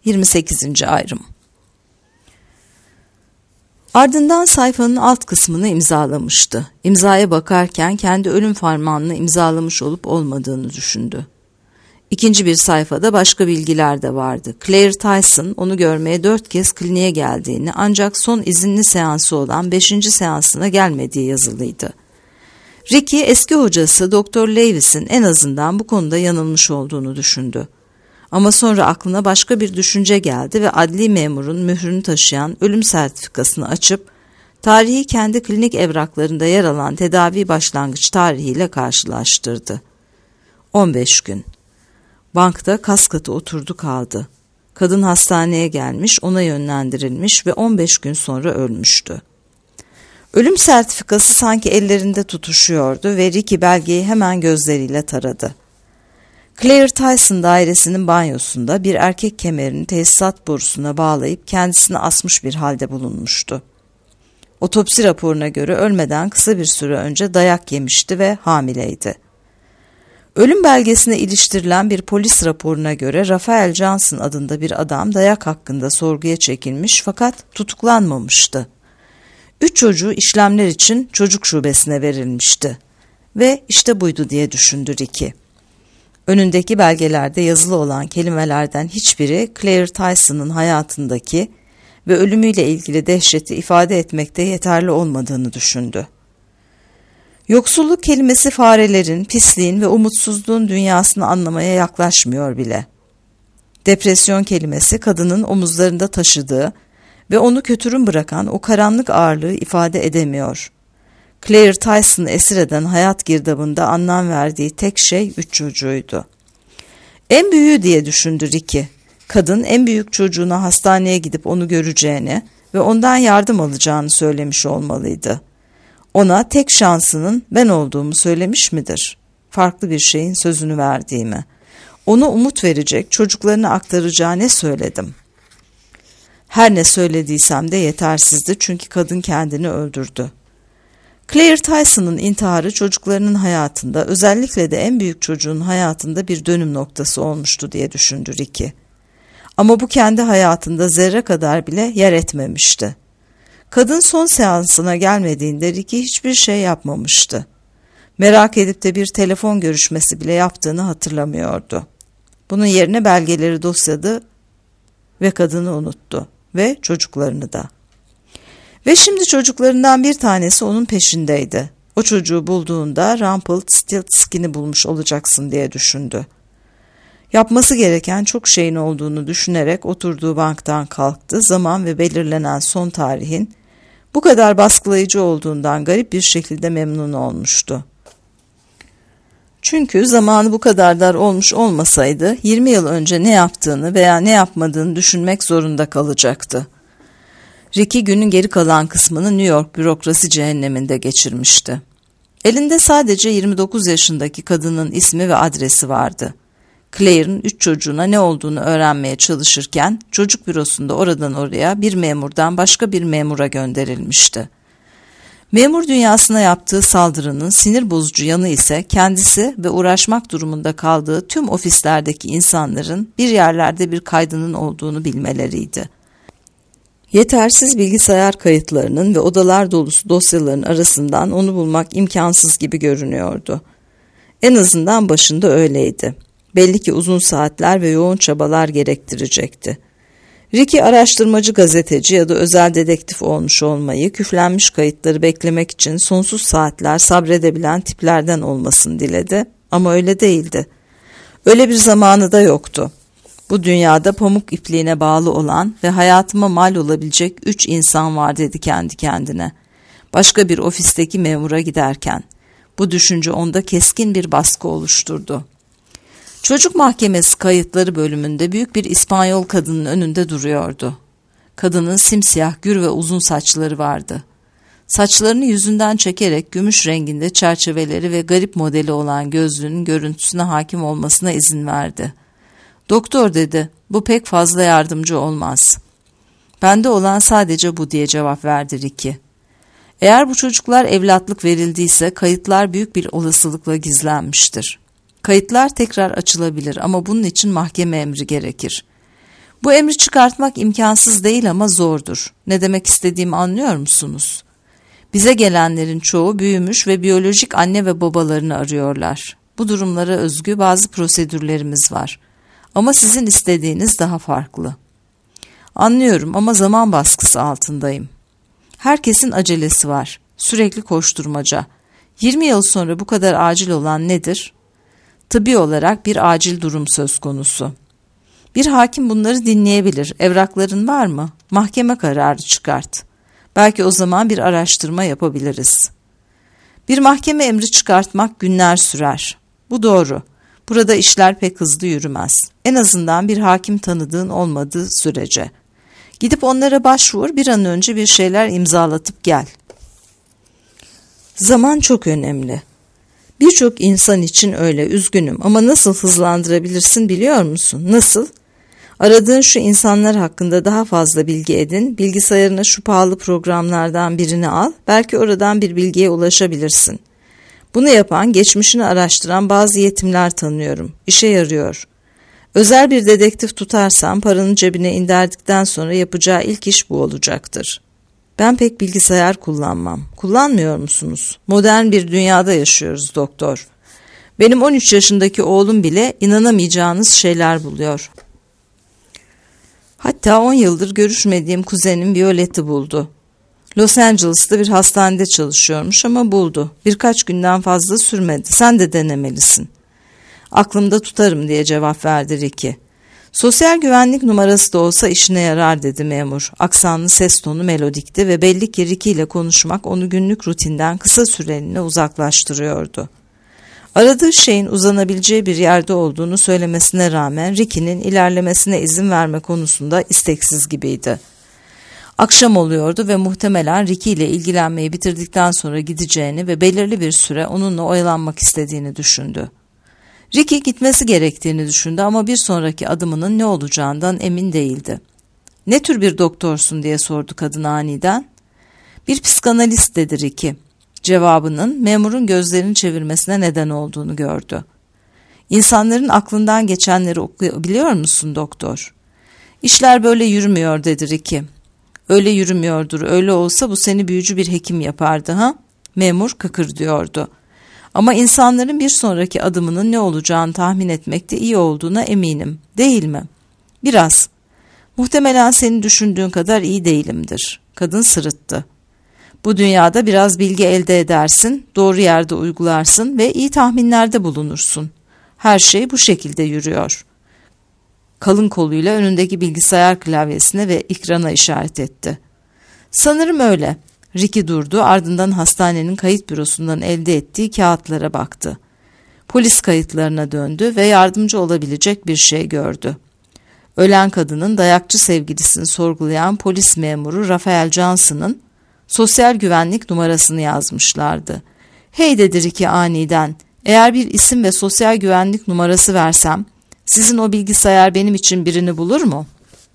28. ayrım. Ardından sayfanın alt kısmını imzalamıştı. İmzaya bakarken kendi ölüm fermanını imzalamış olup olmadığını düşündü. İkinci bir sayfada başka bilgiler de vardı. Claire Tyson onu görmeye 4 kez kliniğe geldiğini ancak son izinli seansı olan 5. seansına gelmediği yazılıydı. Ricky eski hocası Dr. Lewis'in en azından bu konuda yanılmış olduğunu düşündü. Ama sonra aklına başka bir düşünce geldi ve adli memurun mührünü taşıyan ölüm sertifikasını açıp tarihi kendi klinik evraklarında yer alan tedavi başlangıç tarihiyle karşılaştırdı. 15 gün. Bankta kas katı oturdu kaldı. Kadın hastaneye gelmiş, ona yönlendirilmiş ve 15 gün sonra ölmüştü. Ölüm sertifikası sanki ellerinde tutuşuyordu ve Ricky belgeyi hemen gözleriyle taradı. Claire Tyson dairesinin banyosunda bir erkek kemerini tesisat borusuna bağlayıp kendisini asmış bir halde bulunmuştu. Otopsi raporuna göre ölmeden kısa bir süre önce dayak yemişti ve hamileydi. Ölüm belgesine iliştirilen bir polis raporuna göre Raphael Johnson adında bir adam dayak hakkında sorguya çekilmiş fakat tutuklanmamıştı. 3 çocuğu işlemler için çocuk şubesine verilmişti. Ve işte buydu diye düşündü Ricky. Önündeki belgelerde yazılı olan kelimelerden hiçbiri Claire Tyson'ın hayatındaki ve ölümüyle ilgili dehşeti ifade etmekte yeterli olmadığını düşündü. Yoksulluk kelimesi farelerin, pisliğin ve umutsuzluğun dünyasını anlamaya yaklaşmıyor bile. Depresyon kelimesi kadının omuzlarında taşıdığı ve onu kötürüm bırakan o karanlık ağırlığı ifade edemiyor. Claire Tyson'ı esir eden hayat girdabında anlam verdiği tek şey 3 çocuğuydu. En büyüğü diye düşündü Ricky. Kadın en büyük çocuğuna hastaneye gidip onu göreceğini ve ondan yardım alacağını söylemiş olmalıydı. Ona tek şansının ben olduğumu söylemiş midir? Farklı bir şeyin sözünü verdiğimi. Ona umut verecek, çocuklarına aktaracağı ne söyledim? Her ne söylediysem de yetersizdi çünkü kadın kendini öldürdü. Claire Tyson'ın intiharı çocuklarının hayatında, özellikle de en büyük çocuğun hayatında bir dönüm noktası olmuştu diye düşündü Ricky. Ama bu kendi hayatında zerre kadar bile yer etmemişti. Kadın son seansına gelmediğinde Ricky hiçbir şey yapmamıştı. Merak edip de bir telefon görüşmesi bile yaptığını hatırlamıyordu. Bunun yerine belgeleri dosyadı ve kadını unuttu ve çocuklarını da. Ve şimdi çocuklarından bir tanesi onun peşindeydi. O çocuğu bulduğunda Rumpelstiltskin'i bulmuş olacaksın diye düşündü. Yapması gereken çok şeyin olduğunu düşünerek oturduğu banktan kalktı. Zaman ve belirlenen son tarihin bu kadar baskılayıcı olduğundan garip bir şekilde memnun olmuştu. Çünkü zamanı bu kadar dar olmuş olmasaydı 20 yıl önce ne yaptığını veya ne yapmadığını düşünmek zorunda kalacaktı. Ricky günün geri kalan kısmını New York bürokrasi cehenneminde geçirmişti. Elinde sadece 29 yaşındaki kadının ismi ve adresi vardı. Claire'ın 3 çocuğuna ne olduğunu öğrenmeye çalışırken çocuk bürosunda oradan oraya bir memurdan başka bir memura gönderilmişti. Memur dünyasına yaptığı saldırının sinir bozucu yanı ise kendisi ve uğraşmak durumunda kaldığı tüm ofislerdeki insanların bir yerlerde bir kaydının olduğunu bilmeleriydi. Yetersiz bilgisayar kayıtlarının ve odalar dolusu dosyaların arasından onu bulmak imkansız gibi görünüyordu. En azından başında öyleydi. Belli ki uzun saatler ve yoğun çabalar gerektirecekti. Ricky araştırmacı gazeteci ya da özel dedektif olmuş olmayı, küflenmiş kayıtları beklemek için sonsuz saatler sabredebilen tiplerden olmasını diledi ama öyle değildi. Öyle bir zamanı da yoktu. Bu dünyada pamuk ipliğine bağlı olan ve hayatıma mal olabilecek 3 insan var dedi kendi kendine. Başka bir ofisteki memura giderken. Bu düşünce onda keskin bir baskı oluşturdu. Çocuk mahkemesi kayıtları bölümünde büyük bir İspanyol kadının önünde duruyordu. Kadının simsiyah gür ve uzun saçları vardı. Saçlarını yüzünden çekerek gümüş renginde çerçeveleri ve garip modeli olan gözlüğünün görüntüsüne hakim olmasına izin verdi. Doktor dedi, bu pek fazla yardımcı olmaz. Bende olan sadece bu diye cevap verdi Ricky. Eğer bu çocuklar evlatlık verildiyse kayıtlar büyük bir olasılıkla gizlenmiştir. Kayıtlar tekrar açılabilir ama bunun için mahkeme emri gerekir. Bu emri çıkartmak imkansız değil ama zordur. Ne demek istediğimi anlıyor musunuz? Bize gelenlerin çoğu büyümüş ve biyolojik anne ve babalarını arıyorlar. Bu durumlara özgü bazı prosedürlerimiz var. Ama sizin istediğiniz daha farklı. Anlıyorum ama zaman baskısı altındayım. Herkesin acelesi var. Sürekli koşturmaca. 20 yıl sonra bu kadar acil olan nedir? Tıbbi olarak bir acil durum söz konusu. Bir hakim bunları dinleyebilir. Evrakların var mı? Mahkeme kararı çıkart. Belki o zaman bir araştırma yapabiliriz. Bir mahkeme emri çıkartmak günler sürer. Bu doğru. Burada işler pek hızlı yürümez. En azından bir hakim tanıdığın olmadığı sürece. Gidip onlara başvur, bir an önce bir şeyler imzalatıp gel. Zaman çok önemli. Birçok insan için öyle, üzgünüm ama nasıl hızlandırabilirsin biliyor musun? Nasıl? Aradığın şu insanlar hakkında daha fazla bilgi edin, bilgisayarına şu pahalı programlardan birini al, belki oradan bir bilgiye ulaşabilirsin. Bunu yapan, geçmişini araştıran bazı yetimler tanıyorum. İşe yarıyor. Özel bir dedektif tutarsan paranın cebine inderdikten sonra yapacağı ilk iş bu olacaktır. Ben pek bilgisayar kullanmam. Kullanmıyor musunuz? Modern bir dünyada yaşıyoruz doktor. Benim 13 yaşındaki oğlum bile inanamayacağınız şeyler buluyor. Hatta 10 yıldır görüşmediğim kuzenim Violet'i buldu. Los Angeles'ta bir hastanede çalışıyormuş ama buldu. Birkaç günden fazla sürmedi. Sen de denemelisin. Aklımda tutarım diye cevap verdi Ricky. Sosyal güvenlik numarası da olsa işine yarar dedi memur. Aksanlı ses tonu melodikti ve belli ki Ricky ile konuşmak onu günlük rutinden kısa süreliğine uzaklaştırıyordu. Aradığı şeyin uzanabileceği bir yerde olduğunu söylemesine rağmen Ricky'nin ilerlemesine izin verme konusunda isteksiz gibiydi. Akşam oluyordu ve muhtemelen Ricky ile ilgilenmeyi bitirdikten sonra gideceğini ve belirli bir süre onunla oyalanmak istediğini düşündü. Ricky gitmesi gerektiğini düşündü ama bir sonraki adımının ne olacağından emin değildi. "Ne tür bir doktorsun?" diye sordu kadın aniden. "Bir psikanalist," dedi Ricky. Cevabının memurun gözlerini çevirmesine neden olduğunu gördü. "İnsanların aklından geçenleri okuyabiliyor musun doktor?" "İşler böyle yürümüyor," dedi Ricky. "Öyle yürümüyordur. Öyle olsa bu seni büyücü bir hekim yapardı ha?" Memur kıkırdıyordu. "Ama insanların bir sonraki adımının ne olacağını tahmin etmekte iyi olduğuna eminim. Değil mi?" "Biraz. Muhtemelen senin düşündüğün kadar iyi değilimdir." Kadın sırıttı. "Bu dünyada biraz bilgi elde edersin, doğru yerde uygularsın ve iyi tahminlerde bulunursun. Her şey bu şekilde yürüyor." Kalın koluyla önündeki bilgisayar klavyesine ve ekrana işaret etti. "Sanırım öyle." Ricky durdu, ardından hastanenin kayıt bürosundan elde ettiği kağıtlara baktı. Polis kayıtlarına döndü ve yardımcı olabilecek bir şey gördü. Ölen kadının dayakçı sevgilisini sorgulayan polis memuru Raphael Johnson'ın sosyal güvenlik numarasını yazmışlardı. "Hey," dedi Ricky aniden, "eğer bir isim ve sosyal güvenlik numarası versem, sizin o bilgisayar benim için birini bulur mu?"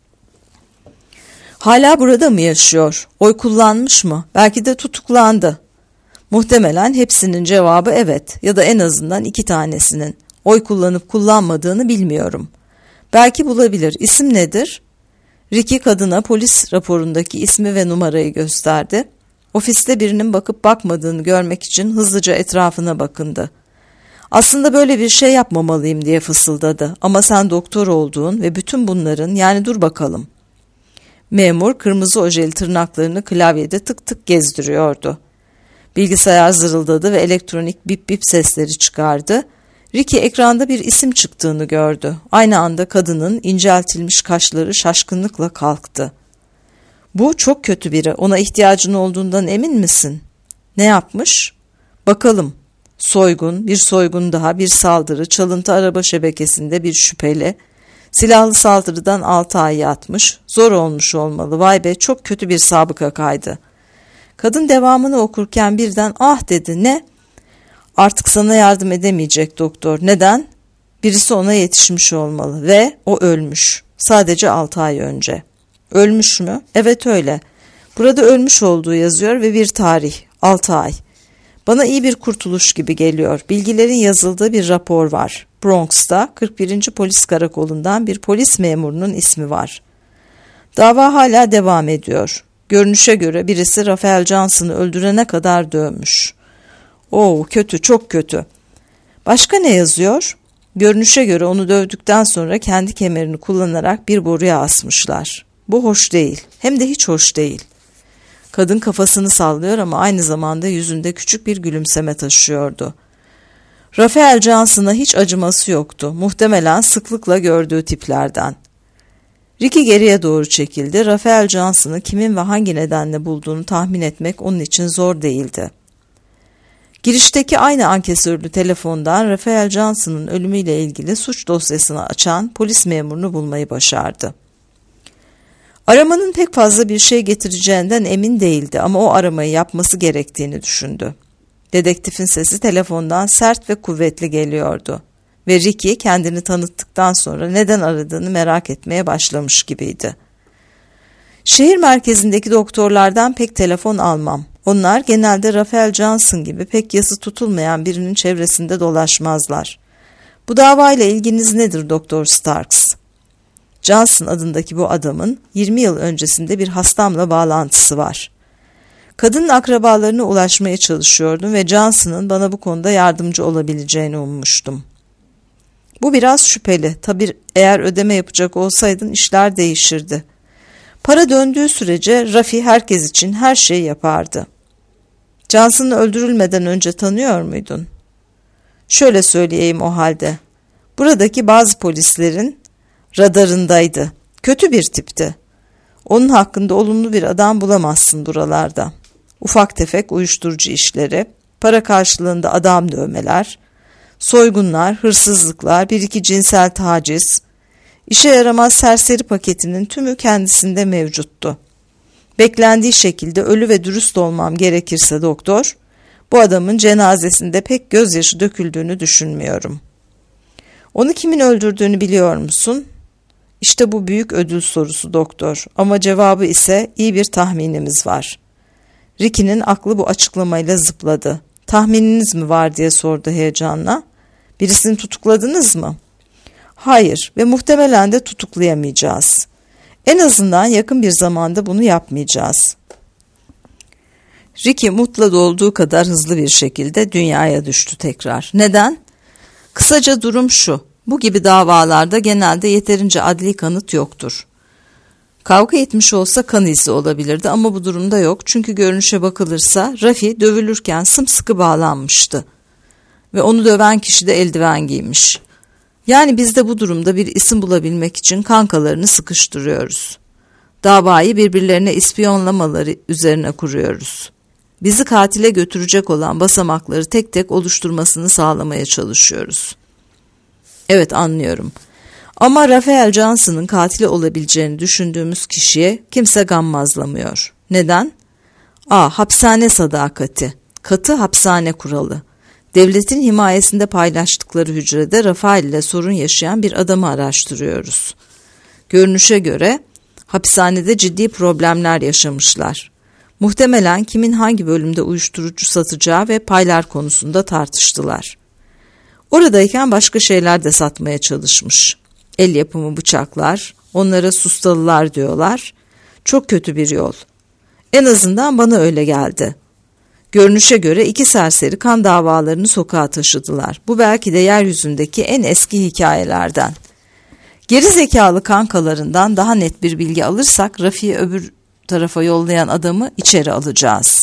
"Hala burada mı yaşıyor? Oy kullanmış mı? Belki de tutuklandı." "Muhtemelen hepsinin cevabı evet ya da en azından 2 tanesinin. Oy kullanıp kullanmadığını bilmiyorum." "Belki bulabilir. İsim nedir?" Ricky kadına polis raporundaki ismi ve numarayı gösterdi. Ofiste birinin bakıp bakmadığını görmek için hızlıca etrafına bakındı. "Aslında böyle bir şey yapmamalıyım," diye fısıldadı. "Ama sen doktor olduğun ve bütün bunların, yani dur bakalım." Memur kırmızı ojeli tırnaklarını klavyede tık tık gezdiriyordu. Bilgisayar zırıldadı ve elektronik bip bip sesleri çıkardı. Ricky ekranda bir isim çıktığını gördü. Aynı anda kadının inceltilmiş kaşları şaşkınlıkla kalktı. "Bu çok kötü biri. Ona ihtiyacın olduğundan emin misin?" "Ne yapmış?" "Bakalım. Soygun, bir soygun daha, bir saldırı, çalıntı araba şebekesinde bir şüpheli. Silahlı saldırıdan 6 ay yatmış. Zor olmuş olmalı. Vay be, çok kötü bir sabıka kaydı." Kadın devamını okurken birden "Ah," dedi. "Ne?" "Artık sana yardım edemeyecek doktor." "Neden?" "Birisi ona yetişmiş olmalı ve o ölmüş. Sadece 6 ay önce." "Ölmüş mü?" "Evet öyle. Burada ölmüş olduğu yazıyor ve bir tarih. 6 ay. Bana iyi bir kurtuluş gibi geliyor. Bilgilerin yazıldığı bir rapor var. Bronx'ta 41. Polis Karakolu'ndan bir polis memurunun ismi var. Dava hala devam ediyor. Görünüşe göre birisi Raphael Johnson'ı öldürene kadar dövmüş. Kötü, çok kötü. Başka ne yazıyor? Görünüşe göre onu dövdükten sonra kendi kemerini kullanarak bir boruya asmışlar. Bu hoş değil. Hem de hiç hoş değil. Kadın kafasını sallıyor ama aynı zamanda yüzünde küçük bir gülümseme taşıyordu. Raphael Johnson'a hiç acıması yoktu. Muhtemelen sıklıkla gördüğü tiplerden. Ricky geriye doğru çekildi. Raphael Johnson'ı kimin ve hangi nedenle bulduğunu tahmin etmek onun için zor değildi. Girişteki aynı ankesörlü telefondan Raphael Johnson'ın ölümüyle ilgili suç dosyasını açan polis memurunu bulmayı başardı. Aramanın pek fazla bir şey getireceğinden emin değildi ama o aramayı yapması gerektiğini düşündü. Dedektifin sesi telefondan sert ve kuvvetli geliyordu ve Ricky kendini tanıttıktan sonra neden aradığını merak etmeye başlamış gibiydi. Şehir merkezindeki doktorlardan pek telefon almam. Onlar genelde Raphael Johnson gibi pek yası tutulmayan birinin çevresinde dolaşmazlar. Bu davayla ilginiz nedir Doktor Starks? Johnson adındaki bu adamın 20 yıl öncesinde bir hastamla bağlantısı var. Kadının akrabalarına ulaşmaya çalışıyordum ve Johnson'ın bana bu konuda yardımcı olabileceğini ummuştum. Bu biraz şüpheli. Tabii eğer ödeme yapacak olsaydın işler değişirdi. Para döndüğü sürece Rafi herkes için her şeyi yapardı. Johnson'ı öldürülmeden önce tanıyor muydun? Şöyle söyleyeyim o halde. Buradaki bazı polislerin radarındaydı. Kötü bir tipti. Onun hakkında olumlu bir adam bulamazsın buralarda. Ufak tefek uyuşturucu işleri, para karşılığında adam dövmeler, soygunlar, hırsızlıklar, bir iki cinsel taciz, işe yaramaz serseri paketinin tümü kendisinde mevcuttu. Beklendiği şekilde ölü ve dürüst olmam gerekirse doktor, bu adamın cenazesinde pek gözyaşı döküldüğünü düşünmüyorum. Onu kimin öldürdüğünü biliyor musun? İşte bu büyük ödül sorusu doktor ama cevabı ise iyi bir tahminimiz var. Ricky'nin aklı bu açıklamayla zıpladı. Tahmininiz mi var diye sordu heyecanla. Birisini tutukladınız mı? Hayır ve muhtemelen de tutuklayamayacağız. En azından yakın bir zamanda bunu yapmayacağız. Ricky mutlu olduğu kadar hızlı bir şekilde dünyaya düştü tekrar. Neden? Kısaca durum şu. Bu gibi davalarda genelde yeterince adli kanıt yoktur. Kavga etmiş olsa kan izi olabilirdi ama bu durumda yok. Çünkü görünüşe bakılırsa Rafi dövülürken sımsıkı bağlanmıştı. Ve onu döven kişi de eldiven giymiş. Yani biz de bu durumda bir isim bulabilmek için kankalarını sıkıştırıyoruz. Davayı birbirlerine ispiyonlamaları üzerine kuruyoruz. Bizi katile götürecek olan basamakları tek tek oluşturmasını sağlamaya çalışıyoruz. Evet, anlıyorum. Ama Raphael Johnson'ın katili olabileceğini düşündüğümüz kişiye kimse gammazlamıyor. Neden? Hapishane sadakati. Katı hapishane kuralı. Devletin himayesinde paylaştıkları hücrede Raphael ile sorun yaşayan bir adamı araştırıyoruz. Görünüşe göre hapishanede ciddi problemler yaşamışlar. Muhtemelen kimin hangi bölümde uyuşturucu satacağı ve paylar konusunda tartıştılar. Oradayken başka şeyler de satmaya çalışmış. El yapımı bıçaklar, onlara sustalılar diyorlar. Çok kötü bir yol. En azından bana öyle geldi. Görünüşe göre iki serseri kan davalarını sokağa taşıdılar. Bu belki de yeryüzündeki en eski hikayelerden. Geri zekalı kankalarından daha net bir bilgi alırsak Rafi'yi öbür tarafa yollayan adamı içeri alacağız.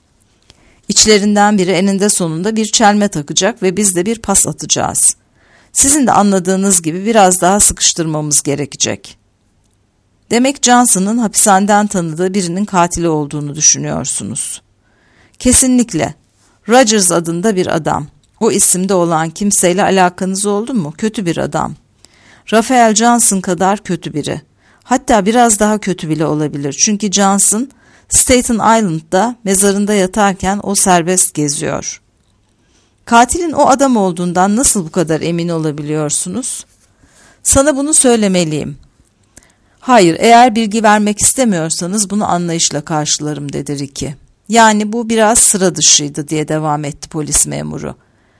İçlerinden biri eninde sonunda bir çelme takacak ve biz de bir pas atacağız. Sizin de anladığınız gibi biraz daha sıkıştırmamız gerekecek. Demek Johnson'ın hapishaneden tanıdığı birinin katili olduğunu düşünüyorsunuz. Kesinlikle. Rogers adında bir adam. O isimde olan kimseyle alakanız oldu mu? Kötü bir adam. Raphael Johnson kadar kötü biri. Hatta biraz daha kötü bile olabilir. Çünkü Johnson, Staten Island'da mezarında yatarken o serbest geziyor. Katilin o adam olduğundan nasıl bu kadar emin olabiliyorsunuz? Sana bunu söylemeliyim. Hayır, eğer bilgi vermek istemiyorsanız bunu anlayışla karşılarım dedi Ricky. Yani bu biraz sıra dışıydı diye devam etti polis memuru.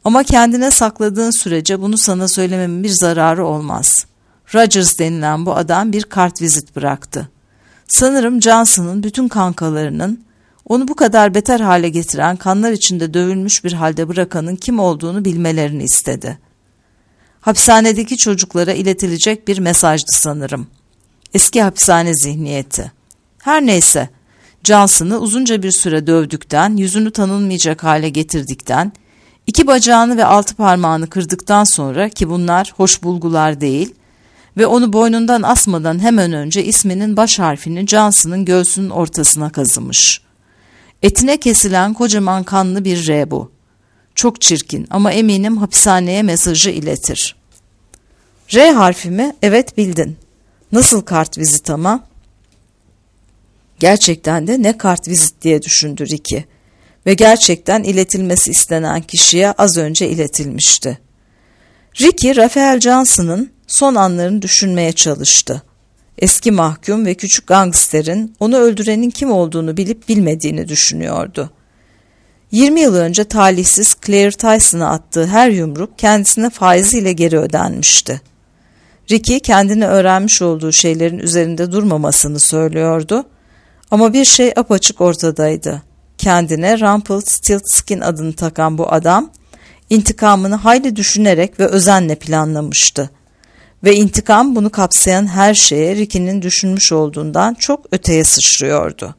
Ama kendine sakladığın sürece bunu sana söylememin bir zararı olmaz. Rogers denilen bu adam bir kartvizit bıraktı. Sanırım Johnson'ın bütün kankalarının, onu bu kadar beter hale getiren, kanlar içinde dövülmüş bir halde bırakanın kim olduğunu bilmelerini istedi. Hapishanedeki çocuklara iletilecek bir mesajdı sanırım. Eski hapishane zihniyeti. Her neyse, Johnson'ı uzunca bir süre dövdükten, yüzünü tanınmayacak hale getirdikten, 2 bacağını ve 6 parmağını kırdıktan sonra, ki bunlar hoş bulgular değil ve onu boynundan asmadan hemen önce isminin baş harfini Johnson'ın göğsünün ortasına kazımış. Etine kesilen kocaman kanlı bir R bu. Çok çirkin ama eminim hapishaneye mesajı iletir. R harfi mi? Evet, bildin. Nasıl kartvizit ama? Gerçekten de ne kartvizit diye düşündü Ricky. Ve gerçekten iletilmesi istenen kişiye az önce iletilmişti. Ricky, Raphael Johnson'ın son anlarını düşünmeye çalıştı. Eski mahkum ve küçük gangsterin onu öldürenin kim olduğunu bilip bilmediğini düşünüyordu. 20 yıl önce talihsiz Claire Tyson'a attığı her yumruk kendisine faiziyle geri ödenmişti. Ricky kendine öğrenmiş olduğu şeylerin üzerinde durmamasını söylüyordu ama bir şey apaçık ortadaydı. Kendine Rumpelstiltskin adını takan bu adam, intikamını hayli düşünerek ve özenle planlamıştı. Ve intikam bunu kapsayan her şeye Ricky'nin düşünmüş olduğundan çok öteye sıçrıyordu.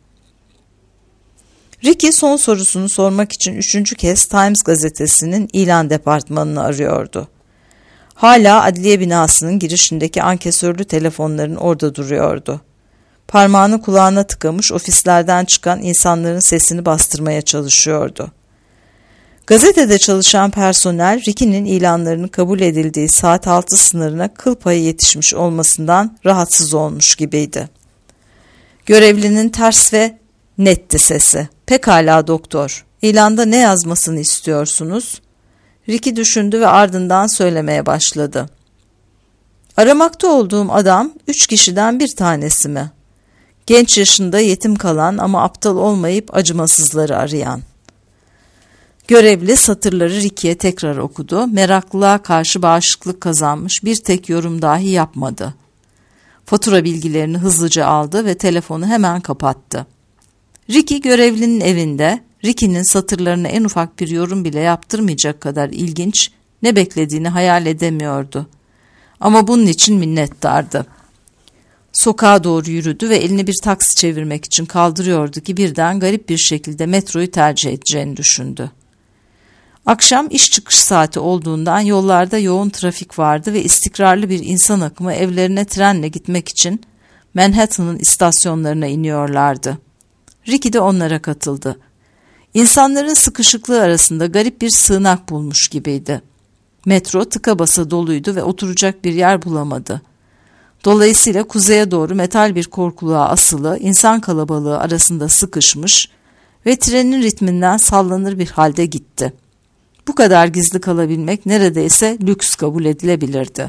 Ricky son sorusunu sormak için 3. kez Times gazetesinin ilan departmanını arıyordu. Hala adliye binasının girişindeki ankesörlü telefonların orada duruyordu. Parmağını kulağına tıkamış ofislerden çıkan insanların sesini bastırmaya çalışıyordu. Gazetede çalışan personel Ricky'nin ilanlarının kabul edildiği saat 6 sınırına kıl payı yetişmiş olmasından rahatsız olmuş gibiydi. Görevlinin ters ve netti sesi. Pekala doktor, ilanda ne yazmasını istiyorsunuz? Ricky düşündü ve ardından söylemeye başladı. Aramakta olduğum adam 3 kişiden bir tanesi mi? Genç yaşında yetim kalan ama aptal olmayıp acımasızları arayan. Görevli satırları Ricky'ye tekrar okudu. Meraklılığa karşı bağışıklık kazanmış, bir tek yorum dahi yapmadı. Fatura bilgilerini hızlıca aldı ve telefonu hemen kapattı. Ricky görevlinin evinde, Ricky'nin satırlarına en ufak bir yorum bile yaptırmayacak kadar ilginç, ne beklediğini hayal edemiyordu. Ama bunun için minnettardı. Sokağa doğru yürüdü ve elini bir taksi çevirmek için kaldırıyordu ki birden garip bir şekilde metroyu tercih edeceğini düşündü. Akşam iş çıkış saati olduğundan yollarda yoğun trafik vardı ve istikrarlı bir insan akımı evlerine trenle gitmek için Manhattan'ın istasyonlarına iniyorlardı. Ricky de onlara katıldı. İnsanların sıkışıklığı arasında garip bir sığınak bulmuş gibiydi. Metro tıka basa doluydu ve oturacak bir yer bulamadı. Dolayısıyla kuzeye doğru metal bir korkuluğa asılı, insan kalabalığı arasında sıkışmış ve trenin ritminden sallanır bir halde gitti. Bu kadar gizli kalabilmek neredeyse lüks kabul edilebilirdi.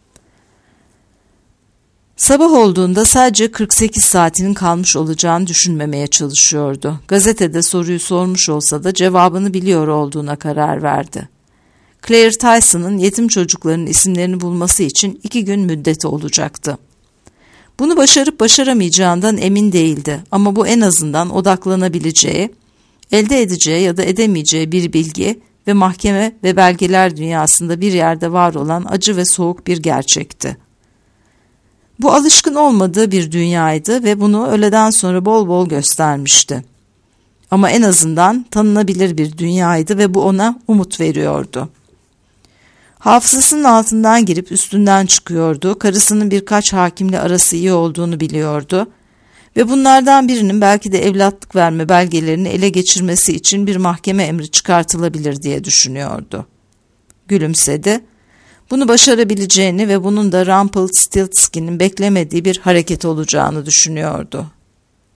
Sabah olduğunda sadece 48 saatinin kalmış olacağını düşünmemeye çalışıyordu. Gazetede soruyu sormuş olsa da cevabını biliyor olduğuna karar verdi. Claire Tyson'ın yetim çocukların isimlerini bulması için 2 gün müddeti olacaktı. Bunu başarıp başaramayacağından emin değildi ama bu en azından odaklanabileceği, elde edeceği ya da edemeyeceği bir bilgi ve mahkeme ve belgeler dünyasında bir yerde var olan acı ve soğuk bir gerçekti. Bu alışkın olmadığı bir dünyaydı ve bunu öğleden sonra bol bol göstermişti. Ama en azından tanınabilir bir dünyaydı ve bu ona umut veriyordu. Hafızasının altından girip üstünden çıkıyordu, karısının birkaç hakimle arası iyi olduğunu biliyordu ve bunlardan birinin belki de evlatlık verme belgelerini ele geçirmesi için bir mahkeme emri çıkartılabilir diye düşünüyordu. Gülümsedi. Bunu başarabileceğini ve bunun da Rumpelstiltskin'in beklemediği bir hareket olacağını düşünüyordu.